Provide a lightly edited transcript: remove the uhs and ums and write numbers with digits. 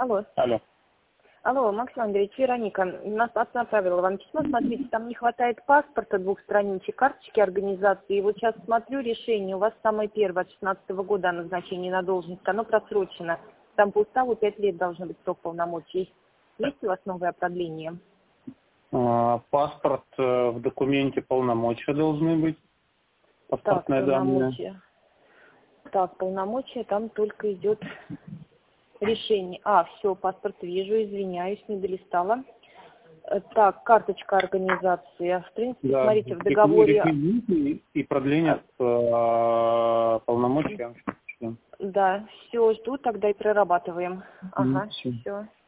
Алло. Алло. Алло, Максим Андреевич, Вероника. Нас отправила вам письмо. Смотрите, там не хватает паспорта, 2 страничек, карточки организации. И вот сейчас смотрю решение. У вас самое первое от 2016 года о назначении на должность. Оно просрочено. Там по уставу 5 лет должно быть срок полномочий. Есть у вас новое продление? Паспорт в документе, полномочия должны быть. Паспортные данные. Так, полномочия, там только идет решение. Все, паспорт вижу, извиняюсь, не долистала. Так, карточка организации. В принципе, Да. смотрите, в договоре... Реквизиты и продление полномочий. Да, все, жду, тогда и прорабатываем. Ага, все.